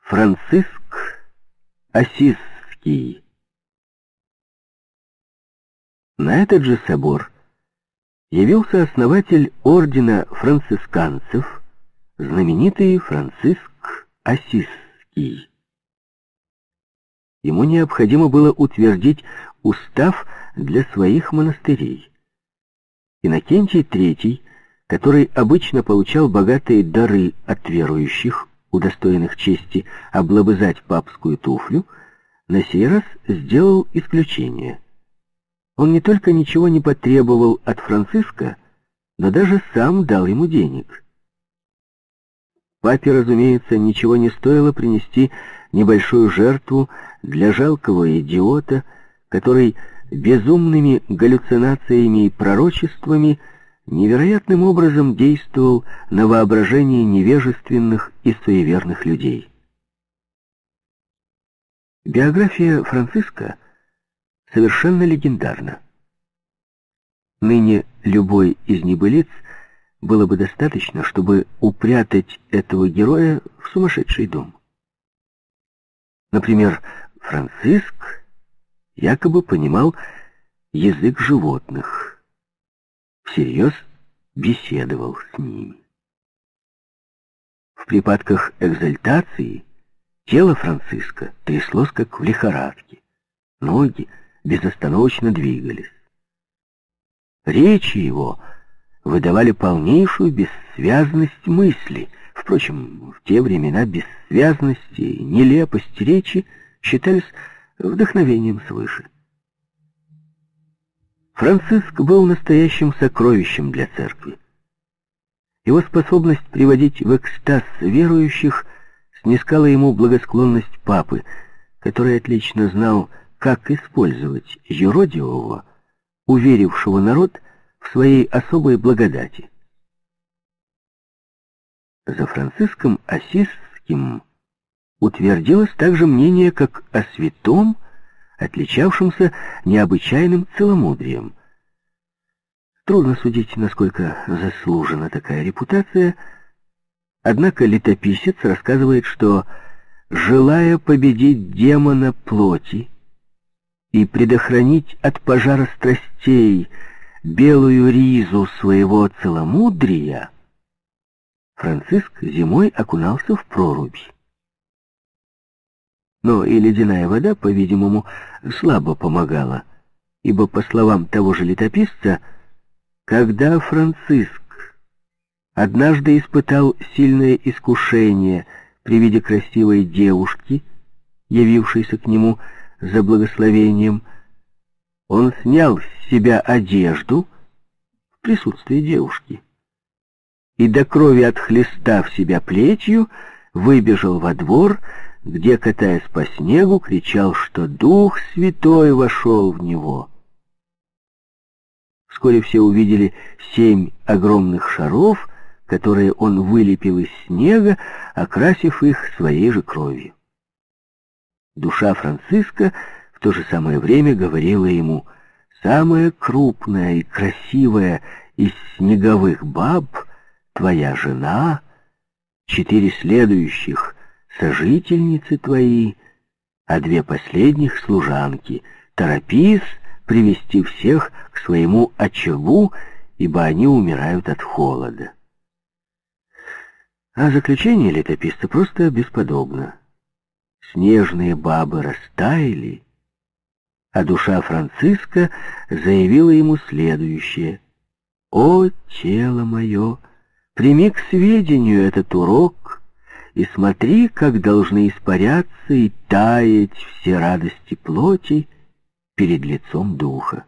Франциск Ассизский. На этот же собор явился основатель ордена францисканцев, знаменитый Франциск Ассизский. Ему необходимо было утвердить устав для своих монастырей. Иннокентий III, который обычно получал богатые дары от верующих, удостоенных чести облобызать папскую туфлю, на сей раз сделал исключение. Он не только ничего не потребовал от Франциска, но даже сам дал ему денег. Папе, разумеется, ничего не стоило принести небольшую жертву для жалкого идиота, который безумными галлюцинациями и пророчествами невероятным образом действовал на воображение невежественных и суеверных людей. Биография Франциска совершенно легендарна. Ныне любой из небылиц было бы достаточно, чтобы упрятать этого героя в сумасшедший дом. Например, Франциск якобы понимал язык животных, всерьез беседовал с ними. В припадках экзальтации тело Франциска тряслось, как в лихорадке, ноги безостановочно двигались. Речи его выдавали полнейшую бессвязность мысли. Впрочем, в те времена бессвязность и нелепость речи считались вдохновением свыше. Франциск был настоящим сокровищем для церкви. Его способность приводить в экстаз верующих снискала ему благосклонность папы, который отлично знал, как использовать юродивого, уверившего народ в своей особой благодати. За Франциском Ассизским утвердилось также мнение как о святом, отличавшимся необычайным целомудрием. Трудно судить, насколько заслужена такая репутация, однако летописец рассказывает, что, желая победить демона плоти и предохранить от пожара страстей белую ризу своего целомудрия, Франциск зимой окунался в прорубь. Но и ледяная вода, по-видимому, слабо помогала, ибо, по словам того же летописца, когда Франциск однажды испытал сильное искушение при виде красивой девушки, явившейся к нему за благословением, он снял с себя одежду в присутствии девушки и, до крови отхлестав себя плетью, выбежал во двор, где, катаясь по снегу, кричал, что Дух Святой вошел в него. Вскоре все увидели 7 огромных шаров, которые он вылепил из снега, окрасив их своей же кровью. Душа Франциска в то же самое время говорила ему: «Самая крупная и красивая из снеговых баб — твоя жена, 4 следующих — сожительницы твои, а 2 последних — служанки. Торопись привести всех к своему очагу, ибо они умирают от холода». А заключение летописца просто бесподобно. Снежные бабы растаяли, а душа Франциска заявила ему следующее: «О, тело мое, прими к сведению этот урок и смотри, как должны испаряться и таять все радости плоти перед лицом духа».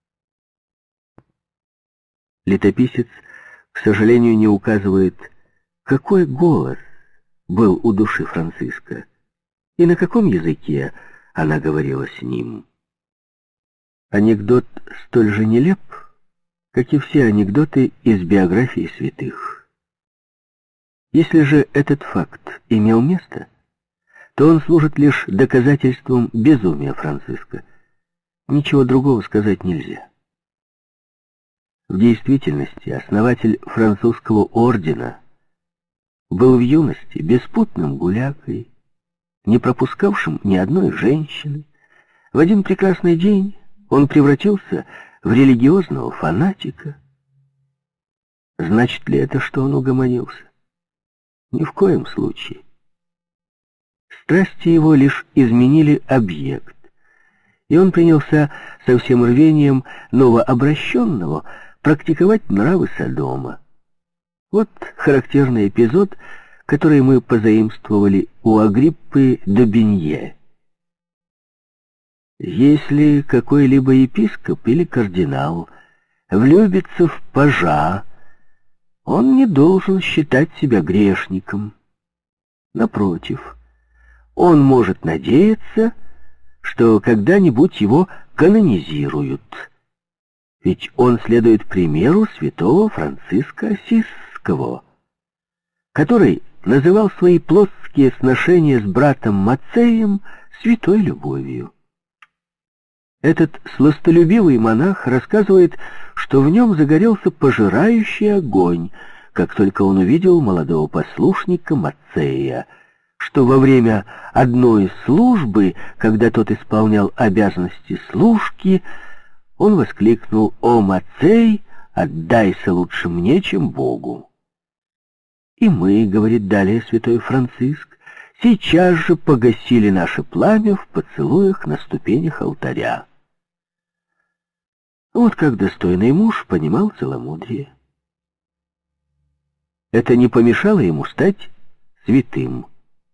Летописец, к сожалению, не указывает, какой голос был у души Франциска и на каком языке она говорила с ним. Анекдот столь же нелеп, как и все анекдоты из биографии святых. Если же этот факт имел место, то он служит лишь доказательством безумия Франциска. Ничего другого сказать нельзя. В действительности основатель французского ордена был в юности беспутным гулякой, не пропускавшим ни одной женщины. В один прекрасный день он превратился в религиозного фанатика. Значит ли это, что он угомонился? Ни в коем случае. Страсти его лишь изменили объект, и он принялся со всем рвением новообращенного практиковать нравы Содома. Вот характерный эпизод, который мы позаимствовали у Агриппы Добинье. Если какой-либо епископ или кардинал влюбится в пажа, он не должен считать себя грешником. Напротив, он может надеяться, что когда-нибудь его канонизируют. Ведь он следует примеру святого Франциска Ассизского, который называл свои плотские сношения с братом Мацеем святой любовью. Этот сластолюбивый монах рассказывает, что в нем загорелся пожирающий огонь, как только он увидел молодого послушника Мацея, что во время одной службы, когда тот исполнял обязанности служки, он воскликнул: «О, Мацей, отдайся лучше мне, чем Богу». И мы, говорит далее святой Франциск, сейчас же погасили наше пламя в поцелуях на ступенях алтаря. Вот как достойный муж понимал целомудрие. Это не помешало ему стать святым.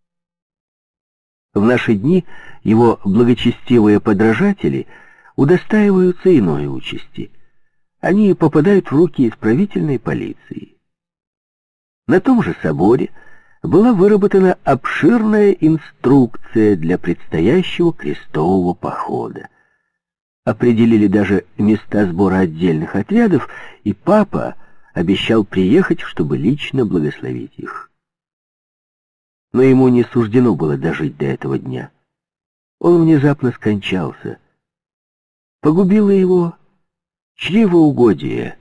В наши дни его благочестивые подражатели удостаиваются иной участи. Они попадают в руки исправительной полиции. На том же соборе была выработана обширная инструкция для предстоящего крестового похода. Определили даже места сбора отдельных отрядов, и папа обещал приехать, чтобы лично благословить их. Но ему не суждено было дожить до этого дня. Он внезапно скончался. Погубило его чревоугодие.